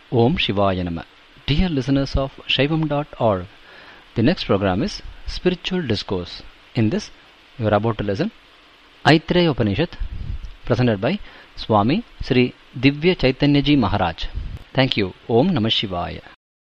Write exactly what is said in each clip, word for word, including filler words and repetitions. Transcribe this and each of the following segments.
Om Shivaya Nama. Dear listeners of Shaivam dot org, the next program is Spiritual Discourse. In this, you are about to listen Aitreya Upanishad, presented by Swami Sri Divya Chaitanya Ji Maharaj. Thank you. Om Namah Shivaya.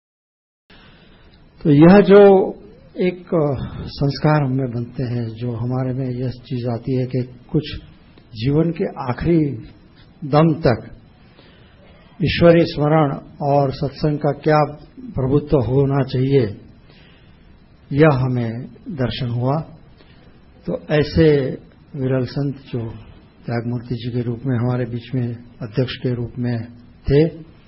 तो यह जो एक संस्कार हमें बनते हैं, जो हमारे में यह चीज आती है कि कुछ जीवन के आखिरी दम तक ईश्वरीय स्मरण और सत्संग का क्या प्रभुत्व होना चाहिए, यह हमें दर्शन हुआ। तो ऐसे विरल संत जो त्यागमूर्ति जी के रूप में हमारे बीच में अध्यक्ष के रूप में थे,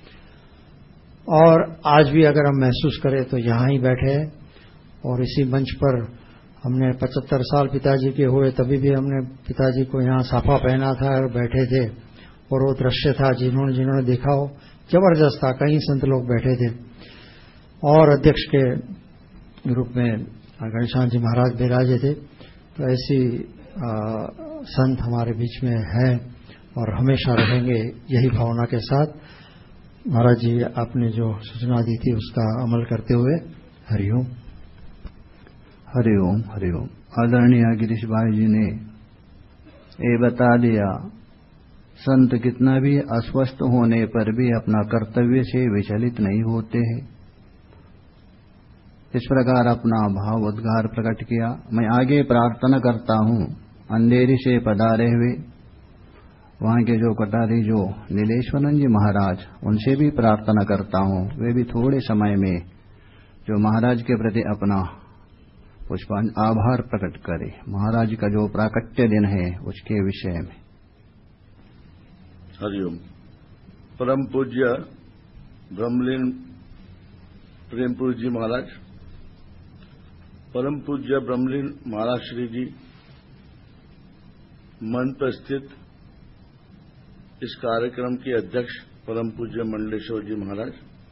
और आज भी अगर हम महसूस करें तो यहां ही बैठे हैं। और इसी मंच पर हमने पचहत्तर साल पिताजी के हुए, तभी भी हमने पिताजी को यहां साफा पहना था और बैठे थे, और वो दृश्य था जिन्होंने जिन्होंने देखा हो, जबरदस्त था। कई संत लोग बैठे थे और अध्यक्ष के रूप में गणेशान जी महाराज विराजे थे। तो ऐसी आ, संत हमारे बीच में है और हमेशा रहेंगे, यही भावना के साथ। महाराज जी, आपने जो सूचना दी थी उसका अमल करते हुए हरिओम। हरिओम हरिओम। आदरणीय गिरीश भाई जी ने ये बता दिया, संत कितना भी अस्वस्थ होने पर भी अपना कर्तव्य से विचलित नहीं होते हैं। इस प्रकार अपना भाव उद्गार प्रकट किया। मैं आगे प्रार्थना करता हूं, अंधेरी से पधारे हुए वहां के जो कटारी जो नीलेश्वरन जी महाराज, उनसे भी प्रार्थना करता हूं, वे भी थोड़े समय में जो महाराज के प्रति अपना पुष्पांजलि आभार प्रकट करे, महाराज का जो प्राकट्य दिन है उसके विषय में। हरिओम। परम पूज्य ब्रह्मलीन प्रेमपुरी जी महाराज, परम पूज्य ब्रह्मलीन महाराज श्री जी, मन पर स्थित इस कार्यक्रम के अध्यक्ष परम पूज्य मंडलेश्वर जी महाराज,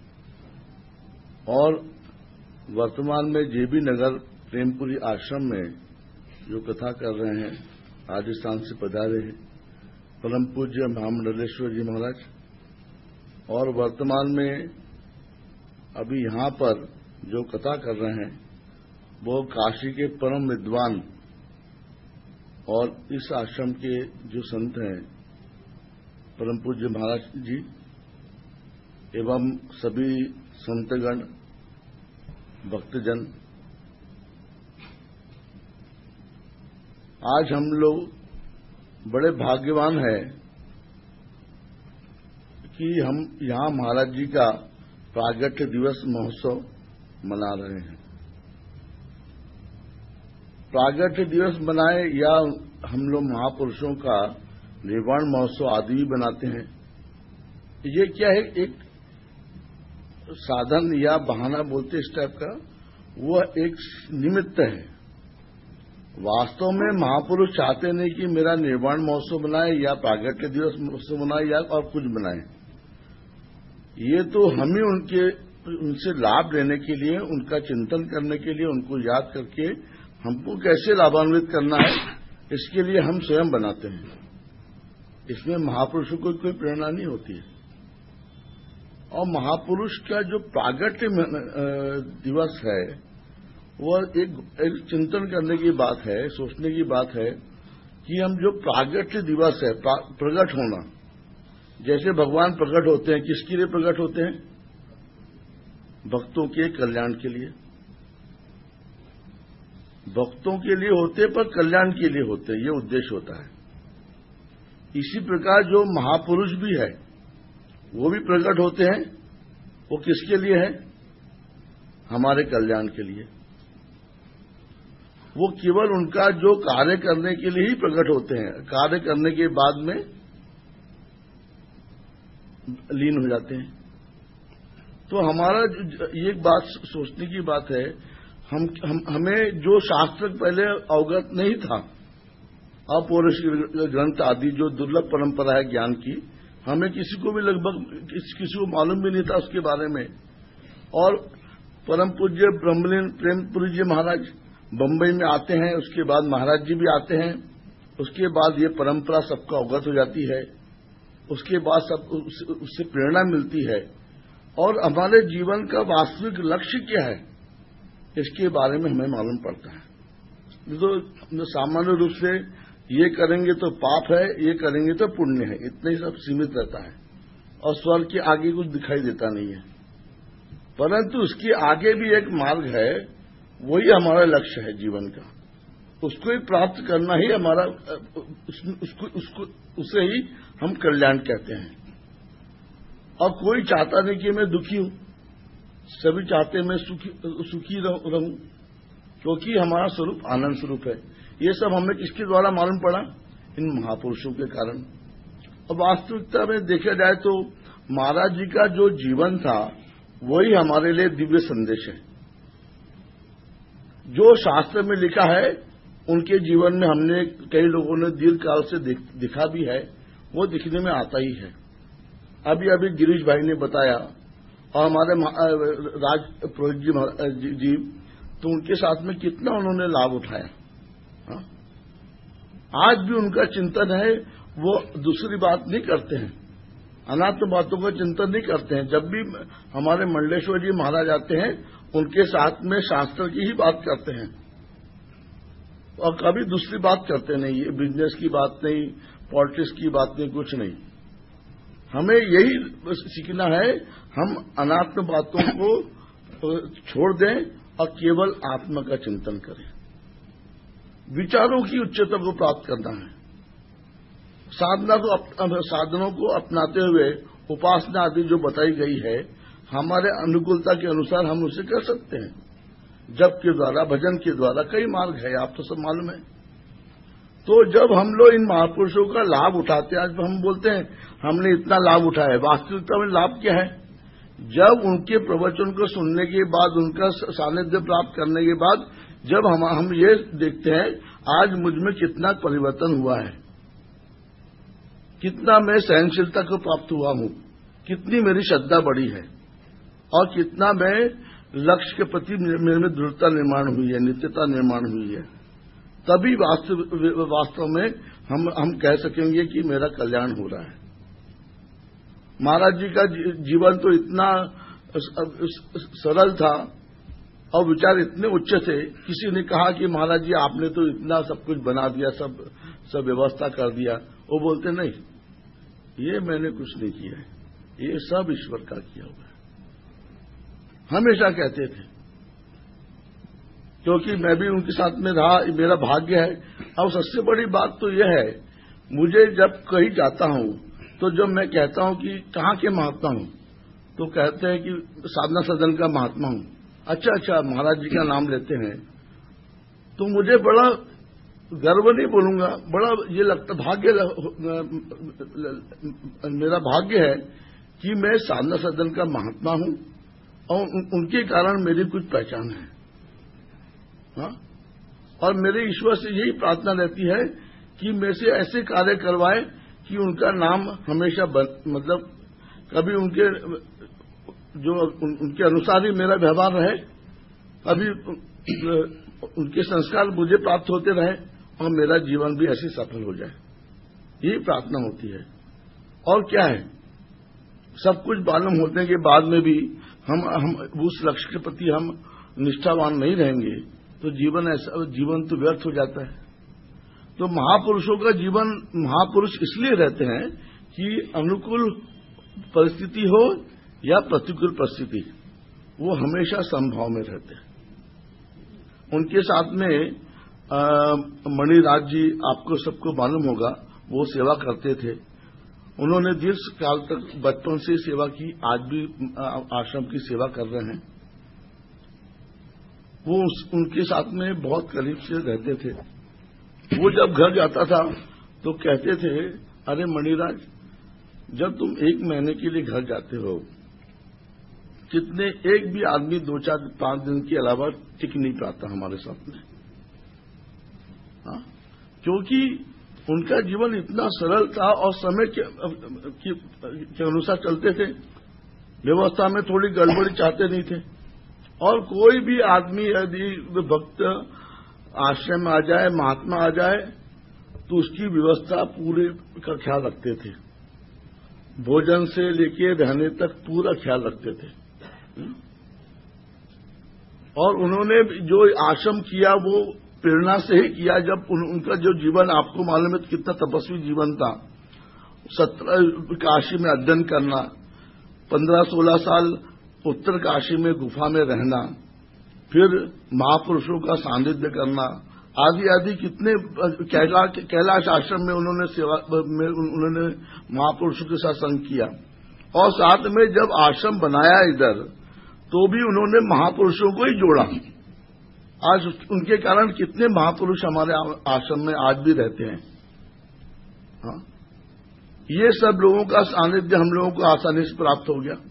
और वर्तमान में जेबी नगर प्रेमपुरी आश्रम में जो कथा कर रहे हैं, राजस्थान से पधारे हैं परम पूज्य महामंडलेश्वर जी महाराज, और वर्तमान में अभी यहां पर जो कथा कर रहे हैं वो काशी के परम विद्वान और इस आश्रम के जो संत हैं परम पूज्य महाराज जी एवं सभी संतगण भक्तजन। आज हम लोग बड़े भाग्यवान हैं कि हम यहां महाराज जी का प्रागट्य दिवस महोत्सव मना रहे हैं। प्रागट्य दिवस मनाए या हम लोग महापुरुषों का निर्वाण महोत्सव आदि भी बनाते हैं, ये क्या है, एक साधन या बहाना बोलते इस टाइप का, वह एक निमित्त है। वास्तव में महापुरुष चाहते नहीं कि मेरा निर्वाण महोत्सव बनाए या प्रागट्य दिवस महोत्सव बनाए या और कुछ बनाए। ये तो हम ही उनके उनसे लाभ लेने के लिए, उनका चिंतन करने के लिए, उनको याद करके हमको कैसे लाभान्वित करना है, इसके लिए हम स्वयं बनाते हैं। इसमें महापुरुषों को कोई प्रेरणा नहीं होती है। और महापुरुष का जो प्रागट्य दिवस है वह एक, एक चिंतन करने की बात है, सोचने की बात है कि हम जो प्रागट्य दिवस है, प्रकट होना, जैसे भगवान प्रकट होते हैं, किसके लिए प्रकट होते हैं? भक्तों के कल्याण के लिए। भक्तों के लिए होते पर कल्याण के लिए होते, ये उद्देश्य होता है। इसी प्रकार जो महापुरुष भी है वो भी प्रकट होते हैं, वो किसके लिए है? हमारे कल्याण के लिए। वो केवल उनका जो कार्य करने के लिए ही प्रकट होते हैं, कार्य करने के बाद में लीन हो जाते हैं। तो हमारा ये बात सोचने की बात है, हम, हम हमें जो शास्त्र पहले अवगत नहीं था, अपौरुषिक ग्रंथ आदि जो दुर्लभ परंपरा है ज्ञान की, हमें किसी को भी लगभग किस, किसी को मालूम भी नहीं था उसके बारे में। और परम पूज्य ब्रह्मलीन प्रेमपुरी जी महाराज बंबई में आते हैं, उसके बाद महाराज जी भी आते हैं, उसके बाद ये परंपरा सबको अवगत हो जाती है, उसके बाद सब उससे प्रेरणा मिलती है। और हमारे जीवन का वास्तविक लक्ष्य क्या है, इसके बारे में हमें मालूम पड़ता है। तो सामान्य रूप से ये करेंगे तो पाप है, ये करेंगे तो पुण्य है, इतना ही सब सीमित रहता है और स्वर्ग के आगे कुछ दिखाई देता नहीं है। परंतु उसके आगे भी एक मार्ग है, वही हमारा लक्ष्य है जीवन का। उसको ही प्राप्त करना ही हमारा, उसको उसको उसे ही हम कल्याण कहते हैं। और कोई चाहता नहीं कि मैं दुखी हूं, सभी चाहते मैं सुखी सुखी रहूं, क्योंकि हमारा स्वरूप आनंद स्वरूप है। ये सब हमें किसके द्वारा मालूम पड़ा? इन महापुरुषों के कारण। अब वास्तविकता में देखा जाए तो महाराज जी का जो जीवन था वही हमारे लिए दिव्य संदेश है। जो शास्त्र में लिखा है उनके जीवन में हमने कई लोगों ने दीर्घ काल से दिखा भी है, वो दिखने में आता ही है। अभी अभी गिरीश भाई ने बताया और हमारे राज पुरोहित जी, जी तो उनके साथ में कितना उन्होंने लाभ उठाया। हा? आज भी उनका चिंतन है, वो दूसरी बात नहीं करते हैं, अनात्म बातों का चिंतन नहीं करते हैं। जब भी हमारे मंडलेश्वर जी महाराज आते हैं उनके साथ में शास्त्र की ही बात करते हैं और कभी दूसरी बात करते नहीं, ये बिजनेस की बात नहीं, पॉलिटिक्स की बात नहीं, कुछ नहीं। हमें यही सीखना है, हम अनात्म बातों को छोड़ दें और केवल आत्मा का चिंतन करें। विचारों की उच्चता को प्राप्त करना है। साधना को अप, साधनों को अपनाते हुए उपासना आदि जो बताई गई है हमारे अनुकूलता के अनुसार हम उसे कर सकते हैं। जप के द्वारा, भजन के द्वारा कई मार्ग है, आप तो सब मालूम है। तो जब हम लोग इन महापुरुषों का लाभ उठाते हैं, आज हम बोलते हैं हमने इतना लाभ उठाया, वास्तविकता में लाभ क्या है? जब उनके प्रवचन को सुनने के बाद, उनका सानिध्य प्राप्त करने के बाद जब हम हम ये देखते हैं आज मुझ में कितना परिवर्तन हुआ है, कितना मैं सहनशीलता को प्राप्त हुआ हूं, कितनी मेरी श्रद्धा बढ़ी है और कितना मैं लक्ष्य के प्रति मेरे में दृढ़ता निर्माण हुई है, नित्यता निर्माण हुई है, तभी वास्तव वास्तव में हम हम कह सकेंगे कि मेरा कल्याण हो रहा है। महाराज जी का जीवन तो इतना सरल था और विचार इतने उच्च थे। किसी ने कहा कि महाराज जी आपने तो इतना सब कुछ बना दिया, सब सब व्यवस्था कर दिया। वो बोलते नहीं, ये मैंने कुछ नहीं किया है, ये सब ईश्वर का किया हुआ है। हमेशा कहते थे, क्योंकि मैं भी उनके साथ में रहा, मेरा भाग्य है। अब सबसे बड़ी बात तो यह है, मुझे जब कहीं जाता हूं तो जब मैं कहता हूं कि कहां के महात्मा हूं, तो कहते हैं कि साधना सदन का महात्मा हूं। अच्छा अच्छा, महाराज जी का नाम लेते हैं तो मुझे बड़ा गर्व नहीं बोलूंगा, बड़ा ये लगता भाग्य, मेरा भाग्य है कि मैं साधना सदन का महात्मा हूं और उनके कारण मेरी कुछ पहचान है। हाँ? और मेरे ईश्वर से यही प्रार्थना रहती है कि मेरे से ऐसे कार्य करवाए कि उनका नाम हमेशा बन, मतलब कभी उनके जो उन, उनके अनुसार ही मेरा व्यवहार रहे, कभी उनके संस्कार मुझे प्राप्त होते रहे और मेरा जीवन भी ऐसे सफल हो जाए, यही प्रार्थना होती है। और क्या है, सब कुछ मालूम होने के बाद में भी हम हम उस लक्ष्य के प्रति हम निष्ठावान नहीं रहेंगे तो जीवन ऐसा जीवन तो व्यर्थ हो जाता है। तो महापुरुषों का जीवन, महापुरुष इसलिए रहते हैं कि अनुकूल परिस्थिति हो या प्रतिकूल परिस्थिति, वो हमेशा समभाव में रहते हैं। उनके साथ में मणिराज जी, आपको सबको मालूम होगा, वो सेवा करते थे। उन्होंने दीर्घ काल तक बचपन से सेवा की, आज भी आश्रम की सेवा कर रहे हैं। वो उनके साथ में बहुत करीब से रहते थे। वो जब घर जाता था तो कहते थे, अरे मणिराज, जब तुम एक महीने के लिए घर जाते हो, कितने एक भी आदमी दो चार पांच दिन के अलावा टिक नहीं पाता हमारे साथ में। हाँ? क्योंकि उनका जीवन इतना सरल था और समय के, के, के अनुसार चलते थे, व्यवस्था में थोड़ी गड़बड़ी चाहते नहीं थे। और कोई भी आदमी यदि भक्त आश्रम में आ जाए, महात्मा आ जाए, तो उसकी व्यवस्था पूरे का ख्याल रखते थे। भोजन से लेके रहने तक पूरा ख्याल रखते थे। और उन्होंने जो आश्रम किया वो प्रेरणा से ही किया। जब उन, उनका जो जीवन आपको मालूम है कितना तपस्वी जीवन था। सत्रह काशी में अध्ययन करना, पंद्रह सोलह साल उत्तर काशी में गुफा में रहना, फिर महापुरुषों का सानिध्य करना, आदि आदि कितने कैला, कैलाश आश्रम में उन्होंने सेवा में उन्होंने महापुरुषों के साथ संग किया। और साथ में जब आश्रम बनाया इधर तो भी उन्होंने महापुरुषों को ही जोड़ा। आज उनके कारण कितने महापुरुष हमारे आश्रम में आज भी रहते हैं। हाँ? ये सब लोगों का सानिध्य हम लोगों को आसानी से प्राप्त हो गया।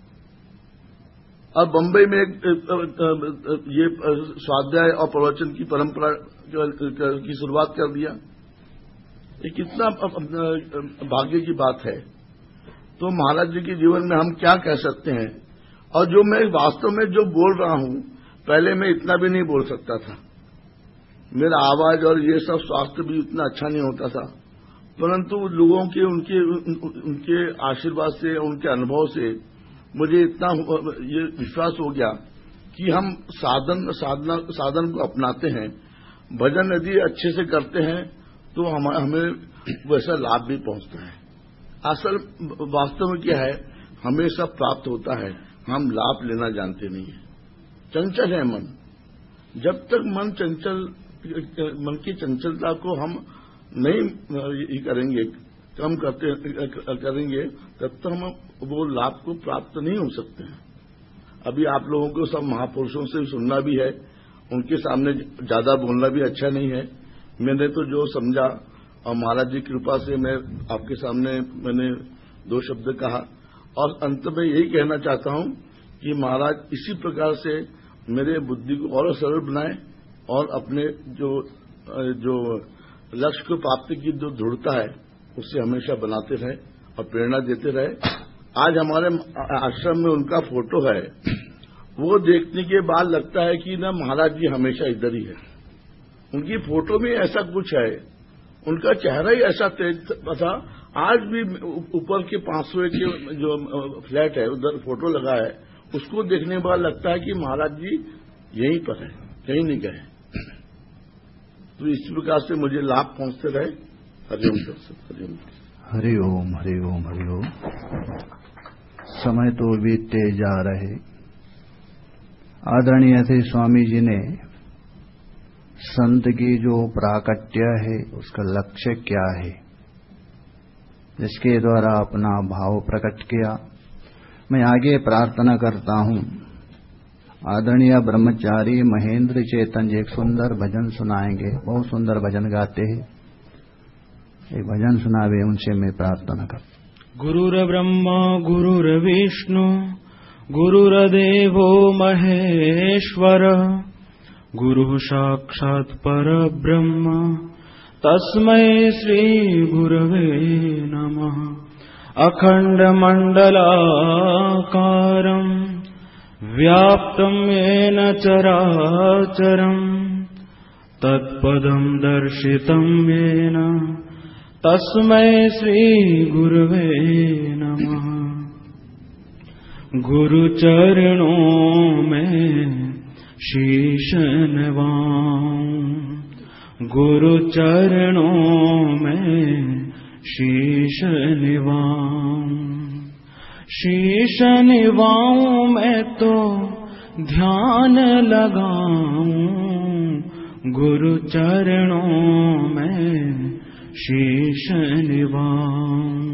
अब बंबई में एक, ये स्वाध्याय और प्रवचन की परंपरा की शुरुआत कर दिया। ये कितना भाग्य की बात है। तो महाराज जी के जीवन में हम क्या कह सकते हैं। और जो मैं वास्तव में जो बोल रहा हूं, पहले मैं इतना भी नहीं बोल सकता था। मेरा आवाज और ये सब स्वास्थ्य भी इतना अच्छा नहीं होता था, परंतु लोगों के उनके उनके आशीर्वाद से, उनके अनुभव से मुझे इतना ये विश्वास हो गया कि हम साधन साधना साधन को अपनाते हैं, भजन यदि अच्छे से करते हैं तो हम, हमें वैसा लाभ भी पहुंचता है। असल वास्तव में क्या है, हमें सब प्राप्त होता है, हम लाभ लेना जानते नहीं है। चंचल है मन। जब तक मन चंचल, मन की चंचलता को हम नहीं करेंगे, कम करते करेंगे, तब तक हम वो लाभ को प्राप्त नहीं हो सकते हैं। अभी आप लोगों को सब महापुरुषों से सुनना भी है, उनके सामने ज्यादा बोलना भी अच्छा नहीं है। मैंने तो जो समझा और महाराज जी की कृपा से मैं आपके सामने मैंने दो शब्द कहा। और अंत में यही कहना चाहता हूं कि महाराज इसी प्रकार से मेरे बुद्धि को और सरल बनाए और अपने जो जो लक्ष्य को प्राप्ति की जो दृढ़ता है उससे हमेशा बनाते रहे और प्रेरणा देते रहे। आज हमारे आश्रम में उनका फोटो है, वो देखने के बाद लगता है कि ना महाराज जी हमेशा इधर ही है। उनकी फोटो में ऐसा कुछ है, उनका चेहरा ही ऐसा तेज था। आज भी ऊपर के पांच सौ के जो फ्लैट है उधर फोटो लगा है, उसको देखने के बाद लगता है कि महाराज जी यहीं पर है, कहीं नहीं गए। तो इस प्रकार से मुझे लाभ पहुंचते रहे। हरिओम हरिओम हरिओम हरिओम हरिओम। समय तो बीतते जा रहे। आदरणीय थे स्वामी जी ने संत की जो प्राकट्य है उसका लक्ष्य क्या है, जिसके द्वारा अपना भाव प्रकट किया। मैं आगे प्रार्थना करता हूं, आदरणीय ब्रह्मचारी महेंद्र चेतन जी एक सुंदर भजन सुनाएंगे, बहुत सुंदर भजन गाते हैं, एक भजन सुनावे, उनसे मैं प्रार्थना करता। गुरुर्ब्रह्मा गुरुर्विष्णु गुरुर्देवो महेश्वर गुरुः साक्षात् परब्रह्म तस्मै श्री गुरवे नमः। अखण्डमण्डलाकारम् व्याप्तं येन चराचरम् तत्पदं दर्शितं येन तस्मै श्री गुरवे नमः। गुरुचरणों में शीश नवाऊं, गुरुचरणों में शीश निवाऊं, शीश निवाऊं मैं तो ध्यान लगाऊं, गुरुचरणों में शीश निवाऊं।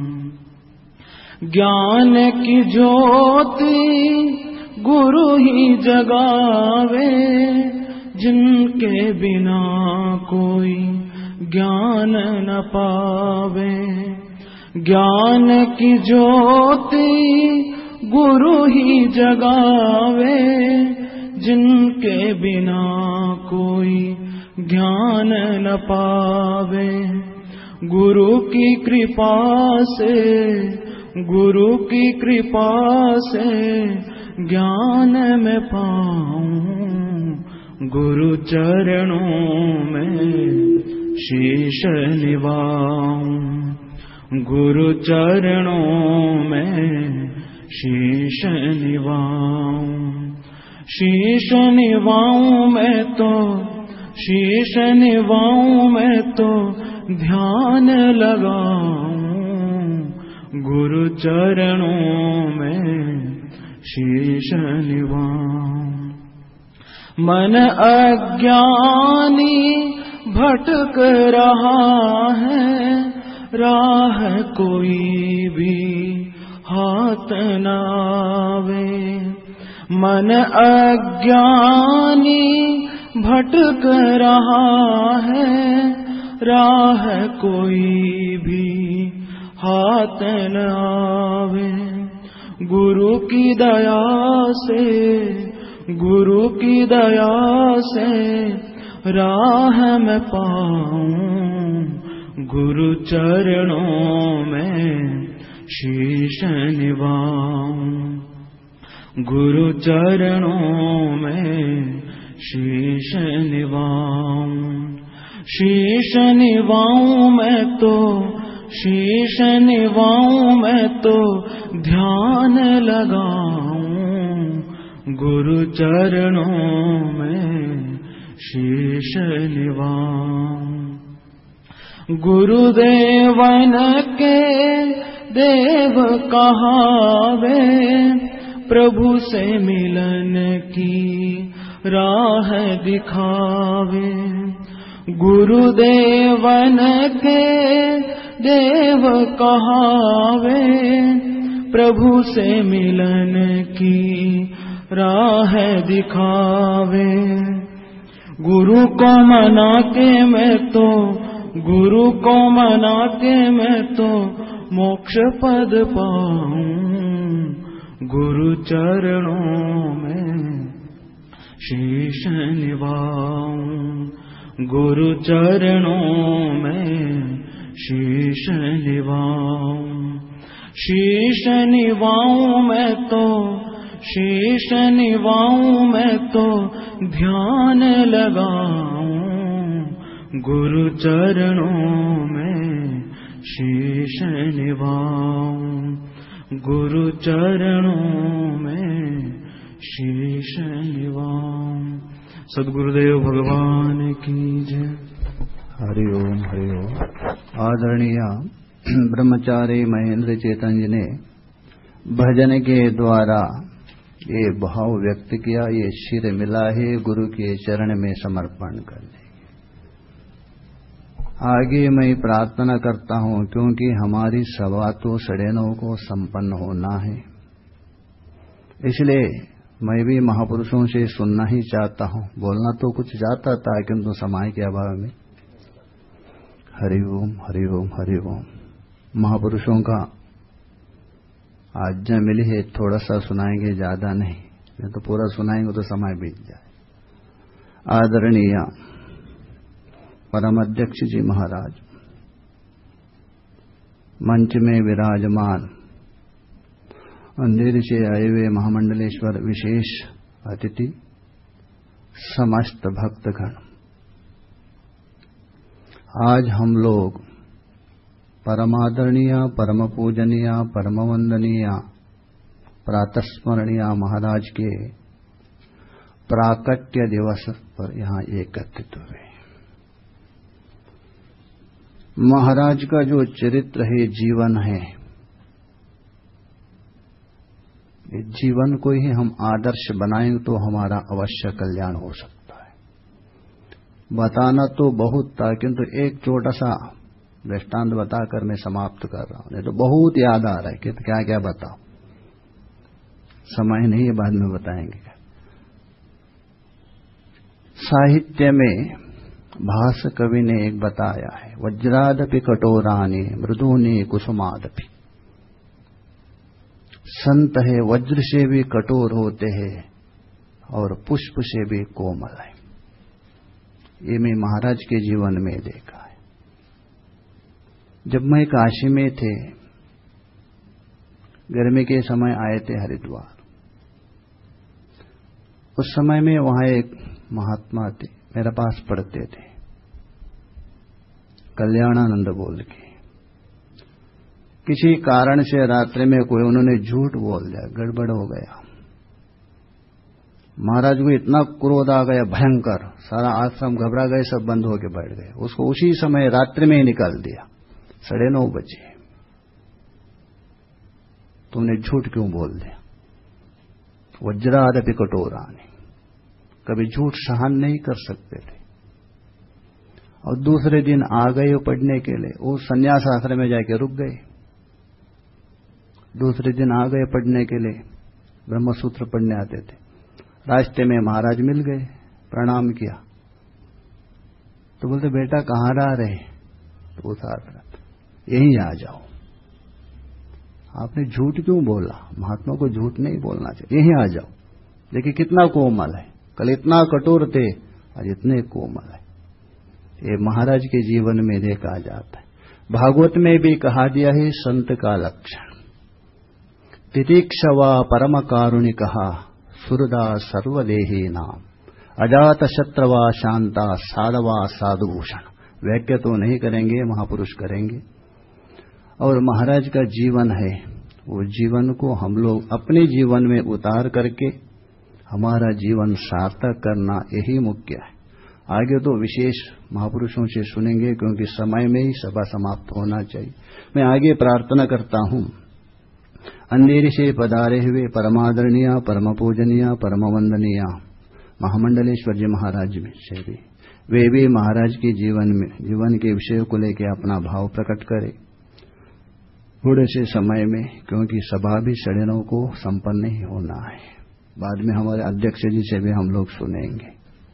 ज्ञान की ज्योति गुरु ही जगावे, जिनके बिना कोई ज्ञान न पावे। ज्ञान की ज्योति गुरु ही जगावे, जिनके बिना कोई ज्ञान न पावे। गुरु की कृपा से, गुरु की कृपा से ज्ञान में पाऊं, गुरु चरणों में शीश निवाऊं। गुरु चरणों में शीश निवाऊं, शीश निवाऊं मैं तो, शीश निवाऊं मैं तो ध्यान लगाऊं, गुरु चरणों में शीश निवाऊं। मन अज्ञानी भटक रहा है, राह कोई भी हाथ न आवे। मन अज्ञानी भटक रहा है, राह कोई भी हाथ न आवे। गुरु की दया से, गुरु की दया से राह में पाऊं, गुरु चरणों में शीश निवाऊं, गुरु चरणों में शीश निवाऊं। शीश निवाऊं मैं तो, शीश निवाऊं मैं तो ध्यान लगाऊं, गुरु चरणों में शीश निवाऊं। गुरुदेवन के देव कहावे, प्रभु से मिलन की राह दिखावे। गुरुदेवन के देव कहावे, प्रभु से मिलन की राह दिखावे। गुरु को मना के मैं तो, गुरु को मना के मैं तो मोक्ष पद पाऊं, गुरु चरणों में शीश निवाऊं, गुरु चरणों में शीश निवाऊं। शीश निवाऊं मैं तो, शीश निवाऊं मैं तो ध्यान लगाऊं, गुरु चरणों में शीश निवाऊं, गुरु चरणों में शीश निवाऊं। सद्गुरुदेव भगवान की जय। हरि ओम हरि ओम। आदरणीय ब्रह्मचारी महेंद्र चेतन जी ने भजन के द्वारा ये भाव व्यक्त किया, ये शिर मिला है गुरु के चरण में समर्पण करने। आगे मैं प्रार्थना करता हूं, क्योंकि हमारी सभा तो साढ़े नौ को संपन्न होना है, इसलिए मैं भी महापुरुषों से सुनना ही चाहता हूं। बोलना तो कुछ चाहता था, किंतु समय के अभाव में। हरि ओम हरि ओम हरि ओम। महापुरुषों का आज्ञा मिली है, थोड़ा सा सुनाएंगे, ज्यादा नहीं, नहीं तो पूरा सुनाएंगे तो समय बीत जाए। आदरणीय परम अध्यक्ष जी महाराज, मंच में विराजमान अंधेरी से आए हुए महामंडलेश्वर विशेष अतिथि, समस्त भक्तगण, आज हम लोग परमादरणीय, परम पूजनीय, परम वंदनीय, प्रातस्मरणीय महाराज के प्राकट्य दिवस पर यहाँ एकत्रित हुए। महाराज का जो चरित्र है, जीवन है, इस जीवन को ही हम आदर्श बनाएंगे तो हमारा अवश्य कल्याण हो सकता है। बताना तो बहुत था, किंतु एक छोटा सा दृष्टांत बताकर मैं समाप्त कर रहा हूं, नहीं तो बहुत याद आ रहा है कि तो क्या क्या बताओ, समय नहीं है, बाद में बताएंगे। साहित्य में भास कवि ने एक बताया है, वज्रादपि कठोरानि मृदूनि कुसुमादपि। संत है वज्र से भी कठोर होते हैं और पुष्प से भी कोमल है। ये मैं महाराज के जीवन में देखा है। जब मैं काशी में थे, गर्मी के समय आए थे हरिद्वार, उस समय में वहां एक महात्मा थे, मेरे पास पढ़ते थे, कल्याणानंद बोल के। किसी कारण से रात्रि में कोई उन्होंने झूठ बोल दिया, गड़बड़ हो गया, महाराज को इतना क्रोध आ गया भयंकर, सारा आश्रम घबरा गए, सब बंद होके बैठ गए। उसको उसी समय रात्रि में ही निकाल दिया, साढ़े नौ बजे। तुमने झूठ क्यों बोल दिया? वज्रादपि कठोरानि, कभी झूठ सहन नहीं कर सकते थे। और दूसरे दिन आ गए पढ़ने के लिए, वो संन्यास आश्रम में जाके रुक गए। दूसरे दिन आ गए पढ़ने के लिए, ब्रह्मसूत्र पढ़ने आते थे। रास्ते में महाराज मिल गए, प्रणाम किया तो बोलते बेटा कहाँ रह रहे? तो साथ यहीं आ जाओ। आपने झूठ क्यों बोला? महात्मा को झूठ नहीं बोलना चाहिए, यहीं आ जाओ। देखिए कितना कोमल है, कल इतना कठोर थे, आज इतने कोमल है। ये महाराज के जीवन में देखा जाता है। भागवत में भी कहा दिया है संत का लक्षण, तितिक्षवा परम कारुणिक सुरदा सर्वदेही नाम, अजात शत्रवा शांता साधवा साधुभूषण। व्याख्या तो नहीं करेंगे, महापुरुष करेंगे। और महाराज का जीवन है, वो जीवन को हम लोग अपने जीवन में उतार करके हमारा जीवन सार्थक करना, यही मुख्य है। आगे तो विशेष महापुरुषों से सुनेंगे, क्योंकि समय में ही सभा समाप्त होना चाहिए। मैं आगे प्रार्थना करता हूं, अंधेरी से पधारे हुए परमादरणीय, परम पूजनीय, परम वंदनीय महामंडलेश्वर जी महाराज में से भी, वे भी महाराज के जीवन में जीवन के विषय को लेकर अपना भाव प्रकट करें थोड़े से समय में, क्योंकि सभा भी साढ़े नौ को संपन्न ही होना है। बाद में हमारे अध्यक्ष जी से भी हम लोग सुनेंगे।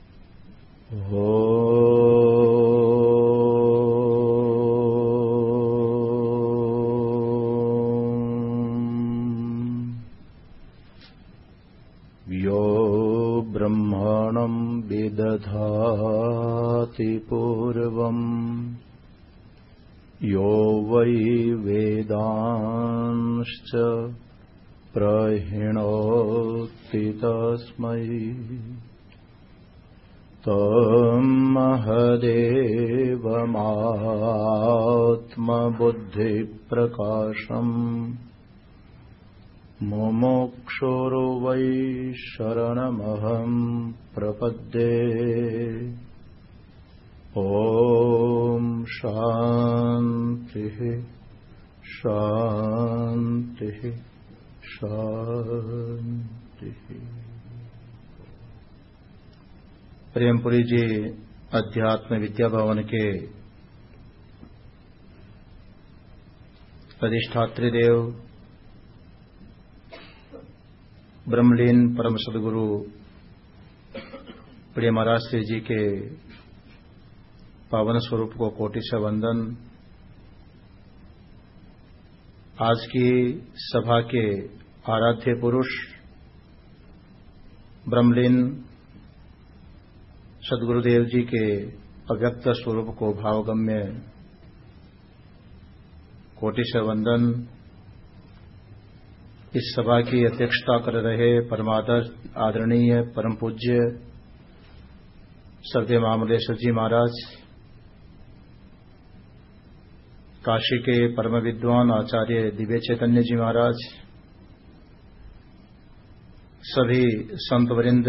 यो ब्रह्मणं विदधाति पूर्वम् यो वै वेदांश्च प्रहिणोति तस्मै तमहदेवमात्मबुद्धिप्रकाशम् मुमुक्षुर्वै शरणमहं प्रपद्ये। ॐ शान्तिः शान्तिः शान्तिः। प्रेमपुरी जी अध्यात्म विद्या भवन के अधिष्ठात्री देव ब्रह्मलीन परम सदगुरु प्रिय महाराज श्री जी के पावन स्वरूप को कोटि से वंदन। आज की सभा के आराध्य पुरुष ब्रह्मलीन सदगुरुदेव जी के अव्यक्त स्वरूप को भावगम्य कोटि से वंदन। इस सभा की अध्यक्षता कर रहे परमादर्श आदरणीय परम पूज्य श्रद्धेय महामंडलेश्वर जी महाराज, काशी के परम विद्वान आचार्य दिव्य चैतन्य जी महाराज, सभी संत वृंद,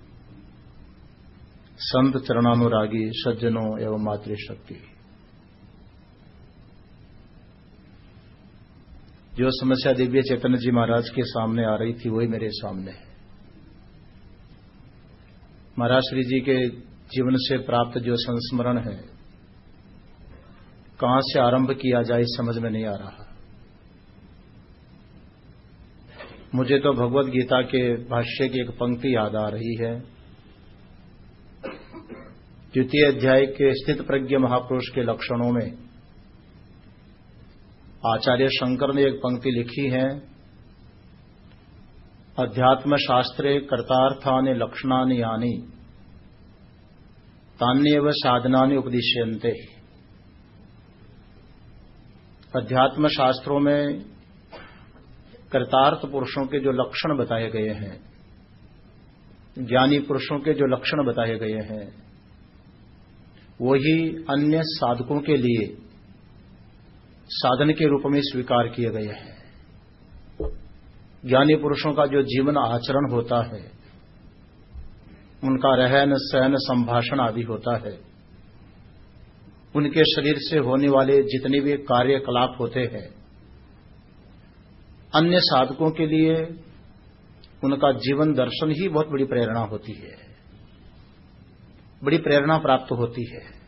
संत चरणानुरागी सज्जनों एवं मातृशक्ति, जो समस्या दिव्य चैतन्य जी महाराज के सामने आ रही थी वही मेरे सामने है। महाराज श्री जी के जीवन से प्राप्त जो संस्मरण है, कहां से आरंभ किया जाए समझ में नहीं आ रहा। मुझे तो भगवत गीता के भाष्य की एक पंक्ति याद आ रही है। द्वितीय अध्याय के स्थित प्रज्ञ महापुरुष के लक्षणों में आचार्य शंकर ने एक पंक्ति लिखी है, अध्यात्म शास्त्रे कर्तार्थानि लक्षणानि यानि तान्येव साधनानि उपदिश्यन्ते। अध्यात्म शास्त्रों में कर्तार्थ पुरुषों के जो लक्षण बताए गए हैं, ज्ञानी पुरुषों के जो लक्षण बताए गए हैं, वही अन्य साधकों के लिए साधन के रूप में स्वीकार किए गए हैं। ज्ञानी पुरुषों का जो जीवन आचरण होता है, उनका रहन सहन संभाषण आदि होता है, उनके शरीर से होने वाले जितने भी कार्यकलाप होते हैं, अन्य साधकों के लिए उनका जीवन दर्शन ही बहुत बड़ी प्रेरणा होती है, बड़ी प्रेरणा प्राप्त होती है।